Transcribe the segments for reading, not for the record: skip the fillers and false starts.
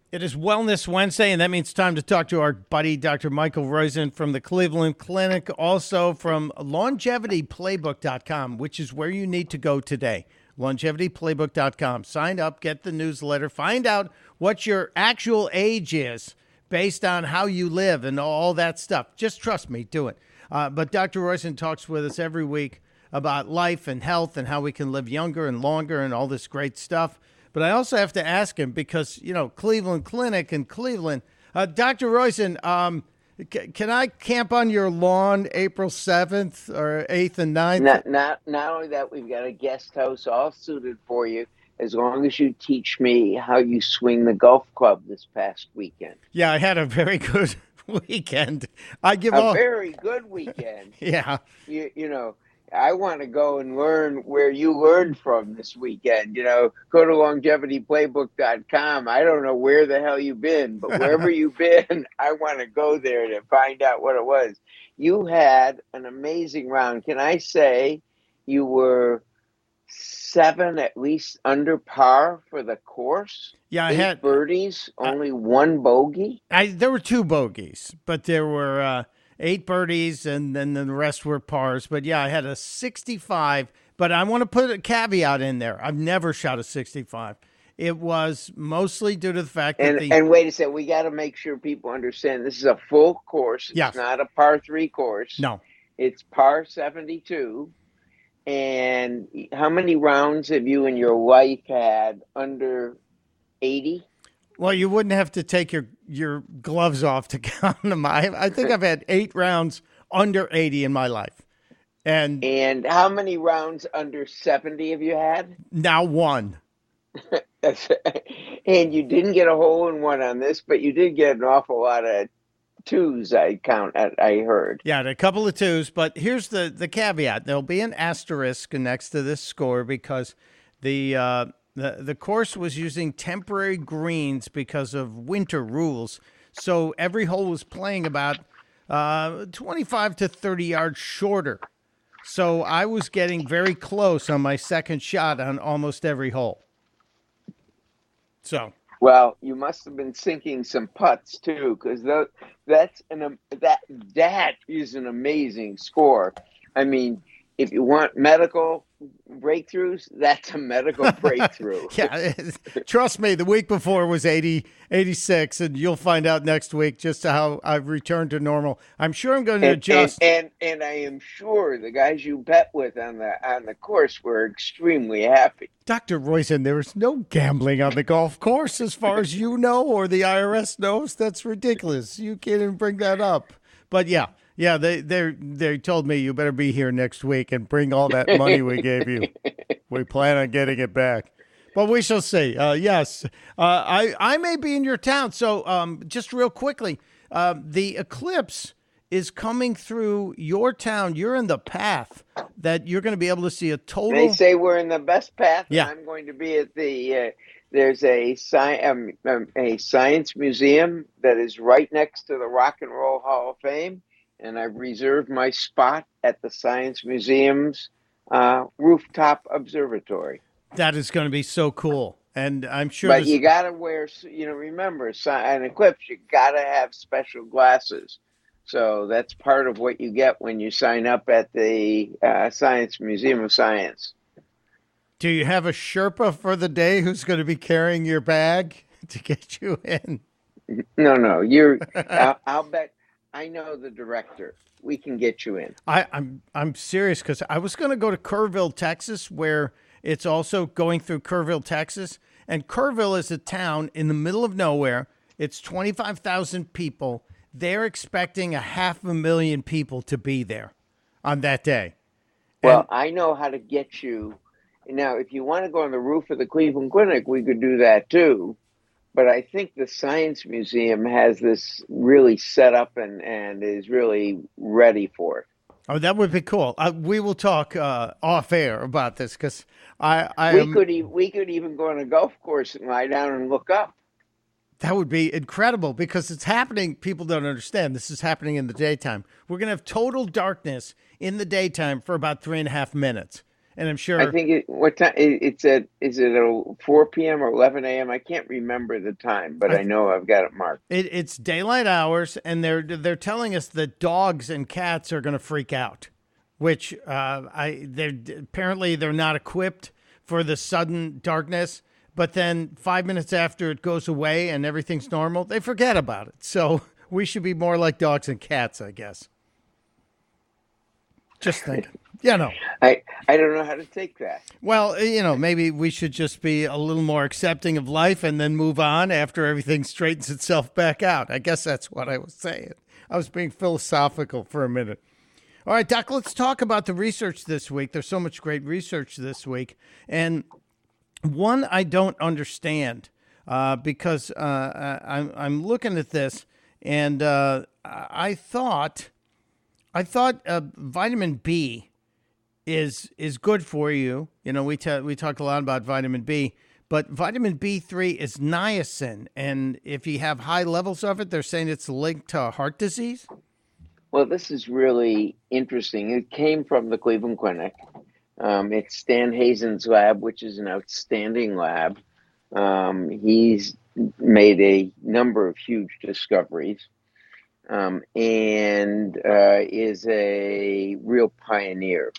It is Wellness Wednesday, and that means time to talk to our buddy, Dr. Michael Roizen from the Cleveland Clinic, also from LongevityPlaybook.com, which is where you need to go today. LongevityPlaybook.com. Sign up, get the newsletter, find out what your actual age is based on how you live and all that stuff. Just trust me, do it. But Dr. Roizen talks with us every week about life and health and how we can live younger and longer and all this great stuff. But I also have to ask him because, Cleveland Clinic in Cleveland. Dr. Roizen, can I camp on your lawn April 7th or 8th and 9th? Not only that, we've got a guest house all suited for you as long as you teach me how you swing the golf club this past weekend. Yeah, I had a very good weekend. Very good weekend. Yeah. I want to go and learn where you learned from this weekend. Go to LongevityPlaybook.com. I don't know where the hell you've been, but wherever you've been, I want to go there to find out what it was. You had an amazing round. Can I say you were 7 at least under par for the course? Yeah, I 8 had birdies, only 1 bogey. There were 2 bogeys, but there were 8 birdies, and then the rest were pars. But yeah, I had a 65, but I want to put a caveat in there. I've never shot a 65. It was mostly due to the fact that and wait a second, we got to make sure people understand this is a full course. It's not a par 3 course. No. It's par 72. And how many rounds have you in your life had under 80? Well, you wouldn't have to take your gloves off to count them. I think I've had 8 rounds under 80 in my life. And how many rounds under 70 have you had? Now 1. And you didn't get a hole in one on this, but you did get an awful lot of 2s, I heard. Yeah, a couple of 2s, but here's the caveat. There'll be an asterisk next to this score because the course was using temporary greens because of winter rules. So every hole was playing about 25 to 30 yards shorter. So I was getting very close on my second shot on almost every hole. So. Well, you must have been sinking some putts too, because that is an amazing score. I mean, if you want medical breakthroughs, that's a medical breakthrough. Yeah, trust me, the week before was 80, 86, and you'll find out next week just how I've returned to normal. I'm sure I'm going to adjust. And I am sure the guys you bet with on the course were extremely happy. Dr. Roizen, there is no gambling on the golf course as far as you know or the IRS knows. That's ridiculous. You can't even bring that up. But yeah, they told me you better be here next week and bring all that money we gave you. We plan on getting it back. But we shall see. Yes, I may be in your town. So just real quickly, the eclipse is coming through your town. You're in the path that you're going to be able to see a total. They say we're in the best path. Yeah. I'm going to be at the there's a science museum that is right next to the Rock and Roll Hall of Fame, and I've reserved my spot at the Science Museum's rooftop observatory. That is going to be so cool. And I'm sure. But you got to wear, remember, an eclipse, you got to have special glasses. So that's part of what you get when you sign up at the Science Museum of Science. Do you have a Sherpa for the day who's going to be carrying your bag to get you in? No. I'll bet. I know the director. We can get you in. I'm serious because I was going to go to Kerrville, Texas, where it's also going through Kerrville, Texas. And Kerrville is a town in the middle of nowhere. It's 25,000 people. They're expecting 500,000 people to be there on that day. Well, I know how to get you. Now, if you want to go on the roof of the Cleveland Clinic, we could do that too. But I think the Science Museum has this really set up and is really ready for it. Oh, that would be cool. We will talk off air about this because we could even go on a golf course and lie down and look up. That would be incredible because it's happening. People don't understand. This is happening in the daytime. We're going to have total darkness in the daytime for about 3.5 minutes. And I'm I sure think what time it's at? Is it at 4 p.m. or 11 a.m.? I can't remember the time, but I I know I've got it marked. it's daylight hours, and they're telling us that dogs and cats are going to freak out, which they're apparently they're not equipped for the sudden darkness. But then 5 minutes after it goes away and everything's normal, they forget about it. So we should be more like dogs and cats, I guess. Just thinking. You know. I don't know how to take that. Well, maybe we should just be a little more accepting of life and then move on after everything straightens itself back out. I guess that's what I was saying. I was being philosophical for a minute. All right, Doc, let's talk about the research this week. There's so much great research this week. And one I don't understand because I'm looking at this and I thought vitamin B is good for you. We talk a lot about vitamin B, but vitamin B3 is niacin, and if you have high levels of it, they're saying it's linked to heart disease. Well, this is really interesting. It came from the Cleveland Clinic. It's Stan Hazen's lab, which is an outstanding lab. He's made a number of huge discoveries, and is a real pioneer.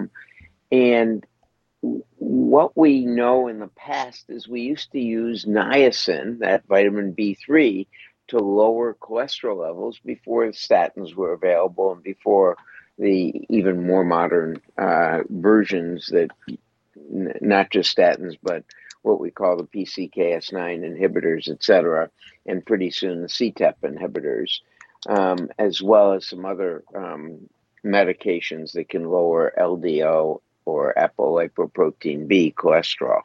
And what we know in the past is we used to use niacin, that vitamin B3, to lower cholesterol levels before statins were available and before the even more modern versions that not just statins, but what we call the PCKS9 inhibitors, et cetera, and pretty soon the CTEP inhibitors, as well as some other medications that can lower LDL or apolipoprotein B cholesterol.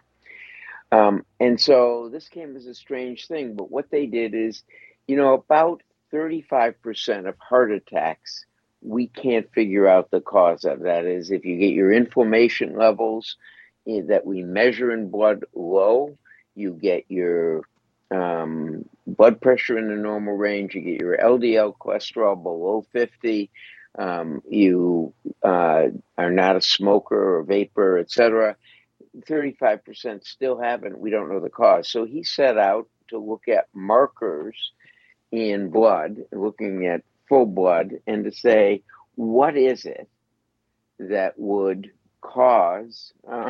And so this came as a strange thing, but what they did is, about 35% of heart attacks, we can't figure out the cause of. That is, if you get your inflammation levels that we measure in blood low, you get your blood pressure in the normal range, you get your LDL cholesterol below 50, you are not a smoker or vapor, etc. 35% still haven't. We don't know the cause. So he set out to look at markers in blood, looking at full blood, and to say, what is it that would cause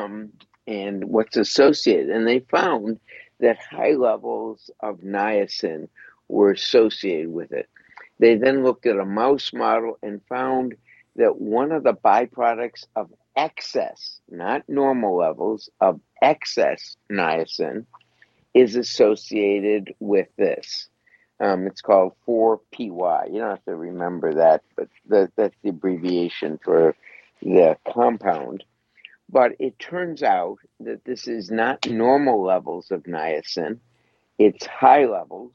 and what's associated? And they found that high levels of niacin were associated with it. They then looked at a mouse model and found that one of the byproducts of excess, not normal levels, of excess niacin is associated with this. It's called 4-PY. You don't have to remember that, but that's the abbreviation for the compound. But it turns out that this is not normal levels of niacin, it's high levels.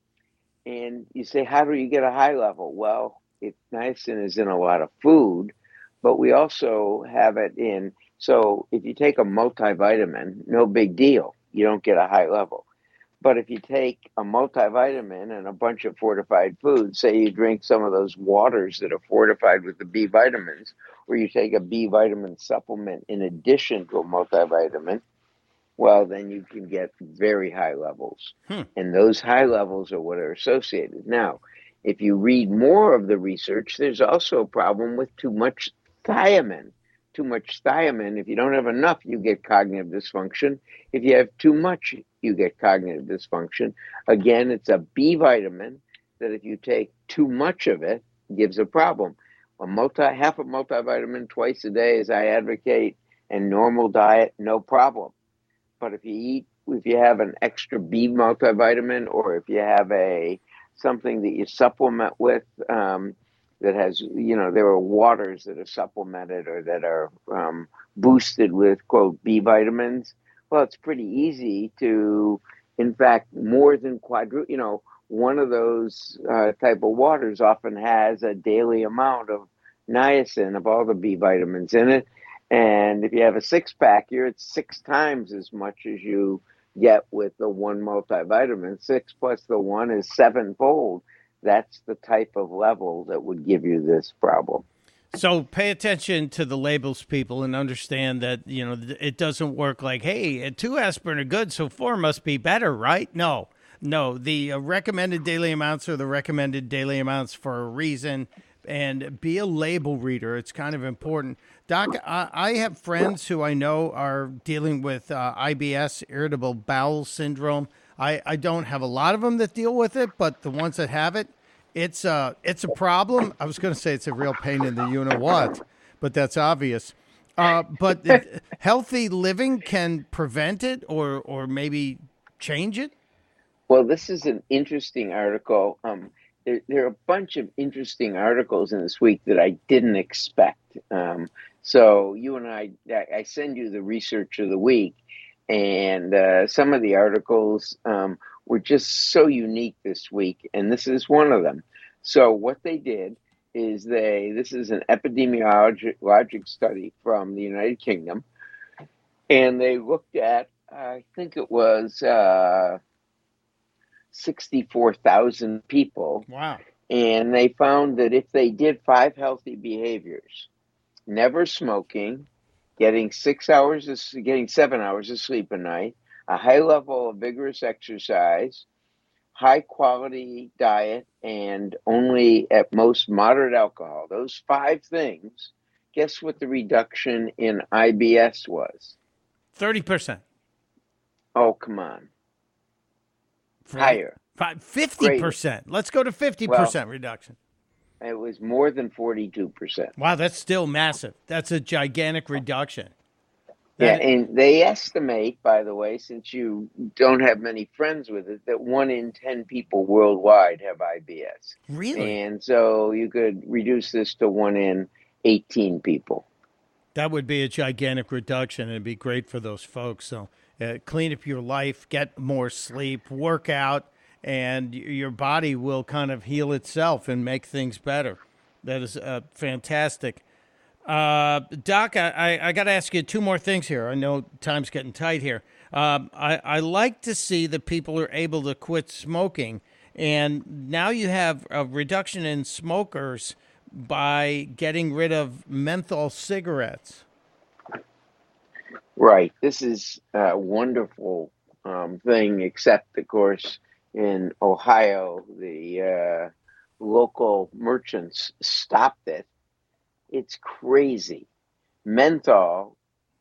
And you say, how do you get a high level? Well, niacin is in a lot of food, but we also have it in. So if you take a multivitamin, no big deal. You don't get a high level. But if you take a multivitamin and a bunch of fortified foods, say you drink some of those waters that are fortified with the B vitamins, or you take a B vitamin supplement in addition to a multivitamin, well, then you can get very high levels. Hmm. And those high levels are what are associated. Now, if you read more of the research, there's also a problem with too much thiamine. Too much thiamine, if you don't have enough, you get cognitive dysfunction. If you have too much, you get cognitive dysfunction. Again, it's a B vitamin that if you take too much of it, gives a problem. Half a multivitamin twice a day, as I advocate, and normal diet, no problem. But if you have an extra B multivitamin, or if you have something that you supplement with that has, there are waters that are supplemented or that are boosted with, quote, B vitamins. Well, it's pretty easy to, in fact, more than one of those type of waters often has a daily amount of niacin, of all the B vitamins in it. And if you have a six pack, you're at 6 times as much as you get with the one multivitamin. 6 plus the 1 is 7-fold. That's the type of level that would give you this problem. So pay attention to the labels, people, and understand that it doesn't work like, hey, two aspirin are good, so four must be better, right? No, no. The recommended daily amounts are the recommended daily amounts for a reason, and be a label reader. It's kind of important. Doc, I have friends who I know are dealing with IBS, irritable bowel syndrome. I don't have a lot of them that deal with it, but the ones that have it, it's a problem. I was going to say it's a real pain in the you know what, but that's obvious. But healthy living can prevent it, or maybe change it. Well, this is an interesting article. There are a bunch of interesting articles in this week that I didn't expect. So you and I send you the research of the week, and some of the articles were just so unique this week, and this is one of them. So what they did is this is an epidemiologic study from the United Kingdom, and they looked at, I think it was 64,000 people, Wow. and they found that if they did five healthy behaviors, never smoking, getting 7 hours of sleep a night, a high level of vigorous exercise, high quality diet, and only at most moderate alcohol, those five things, guess what the reduction in IBS was? 30%. Oh, come on. Right? Higher, greater. 50%. Let's go to Well, 50% reduction. it was more than 42%. Wow, that's still massive. That's a gigantic reduction. Yeah, That and they estimate, by the way, since you don't have many friends with it, that 1 in 10 people worldwide have IBS. really, And so you could reduce this to 1 in 18 people. that would be a gigantic reduction. And it'd be great for those folks. So clean up your life, get more sleep, work out, and your body will kind of heal itself and make things better. That is fantastic. Doc, I got to ask you two more things here. I know time's getting tight here. I like to see that people are able to quit smoking, and now you have a reduction in smokers by getting rid of menthol cigarettes. Right. This is a wonderful thing, except, of course, in Ohio, the local merchants stopped it. It's crazy. Menthol,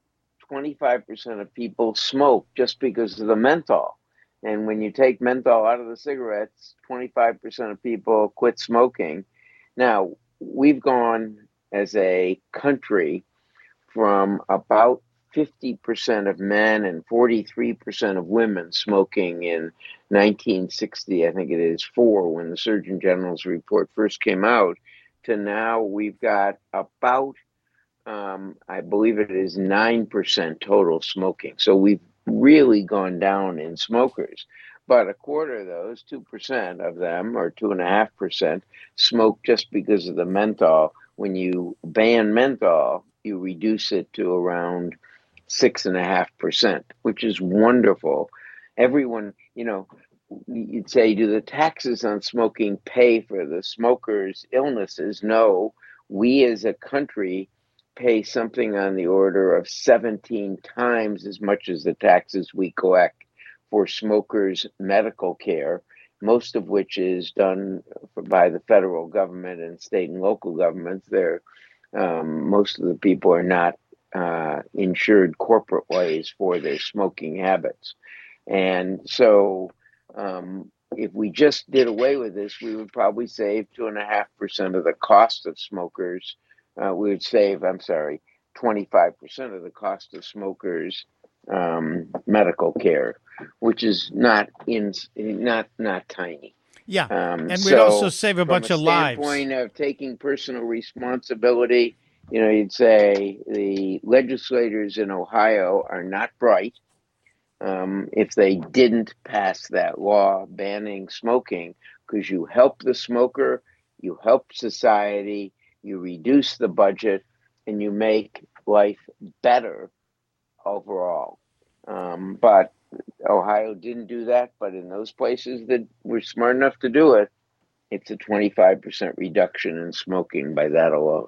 25% of people smoke just because of the menthol. And when you take menthol out of the cigarettes, 25% of people quit smoking. Now, we've gone as a country from about 50% of men and 43% of women smoking in 1960, I think it is, four, when the Surgeon General's report first came out, to now we've got about I believe it is 9% total smoking. So we've really gone down in smokers. But a quarter of those, 2% of them, or 2.5%, smoke just because of the menthol. When you ban menthol, you reduce it to around 6.5%, which is wonderful. Everyone, you'd say, do the taxes on smoking pay for the smokers' illnesses? No. We as a country pay something on the order of 17 times as much as the taxes we collect for smokers' medical care, most of which is done by the federal government and state and local governments. Most of the people are not insured corporate ways for their smoking habits. And so, if we just did away with this, we would probably save 2.5% of the cost of smokers. We would save, I'm sorry, 25% of the cost of smokers' medical care, which is not tiny. Yeah, and we'd also So, save a from a bunch of lives. standpoint of taking personal responsibility, you'd say the legislators in Ohio are not bright. If they didn't pass that law banning smoking, because you help the smoker, you help society, you reduce the budget, and you make life better overall. But Ohio didn't do that. But in those places that were smart enough to do it, it's a 25% reduction in smoking by that alone.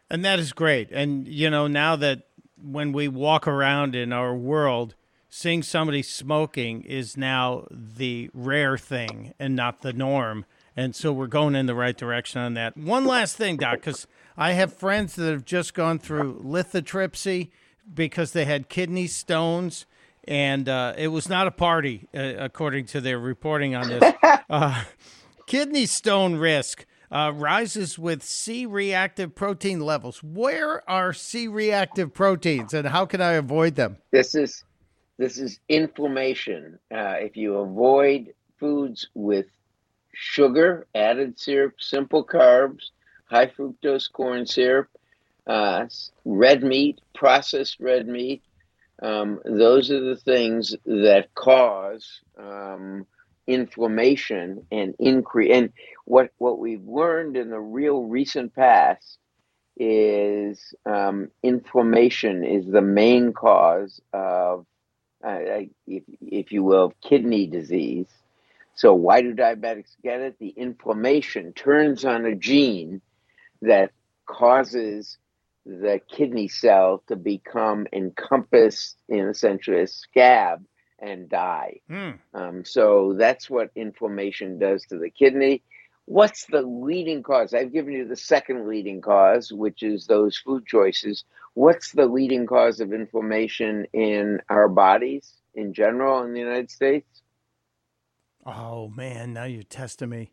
And that is great. And, now that when we walk around in our world, seeing somebody smoking is now the rare thing and not the norm. And so we're going in the right direction on that. One last thing, Doc, because I have friends that have just gone through lithotripsy because they had kidney stones. And it was not a party, according to their reporting on this. Kidney stone risk rises with C-reactive protein levels. Where are C-reactive proteins, and how can I avoid them? This is inflammation. If you avoid foods with sugar, added syrup, simple carbs, high fructose corn syrup, red meat, processed red meat, those are the things that cause inflammation and increase. And what we've learned in the real recent past is inflammation is the main cause of, if you will, kidney disease. So why do diabetics get it? The inflammation turns on a gene that causes the kidney cell to become encompassed in essentially a scab and die. So that's what inflammation does to the kidney. What's the leading cause? I've given you the second leading cause, which is those food choices. What's the leading cause of inflammation in our bodies in general in the United States? Oh, man, now you're testing me.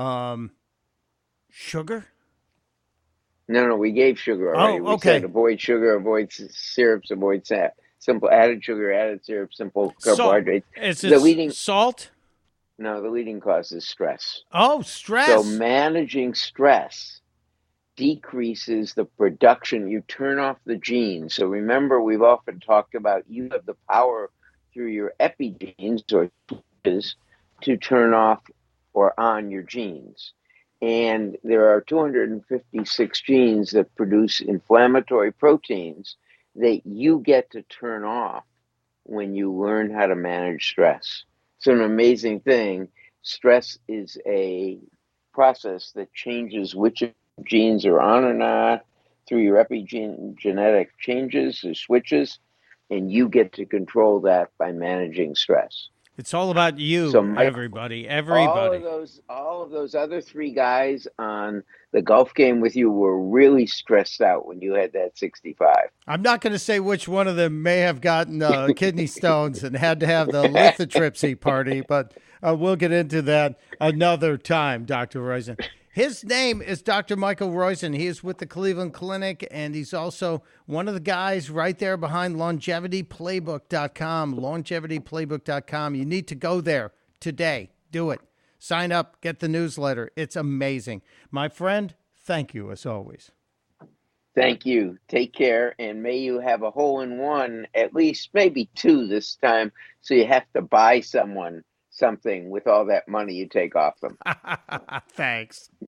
Sugar? No, we gave sugar already. Oh, We said okay. avoid sugar, avoid syrups, avoid simple added sugar, added syrup, simple Salt. carbohydrates. Is it The leading salt? No, the leading cause is stress. Oh, So stress. managing stress decreases the production. You turn off the genes. So remember, we've often talked about you have the power through your epigenes or switches to turn off or on your genes. And there are 256 genes that produce inflammatory proteins that you get to turn off when you learn how to manage stress. It's an amazing thing. Stress is a process that changes which genes are on or not through your epigenetic changes or switches, and you get to control that by managing stress. It's all about So you, Mike, everybody. all of Everybody. those other three guys on the golf game with you were really stressed out when you had that 65. I'm not going to say which one of them may have gotten kidney stones and had to have the lithotripsy party, but we'll get into that another time, Dr. Roizen. His name is Dr. Michael Roizen. He is with the Cleveland Clinic, and he's also one of the guys right there behind LongevityPlaybook.com. LongevityPlaybook.com. You need to go there today. Do it. Sign up. Get the newsletter. It's amazing. My friend, thank you as always. Thank you. Take care, and may you have a hole in one, at least maybe two this time, so you have to buy someone something with all that money you take off them. Thanks.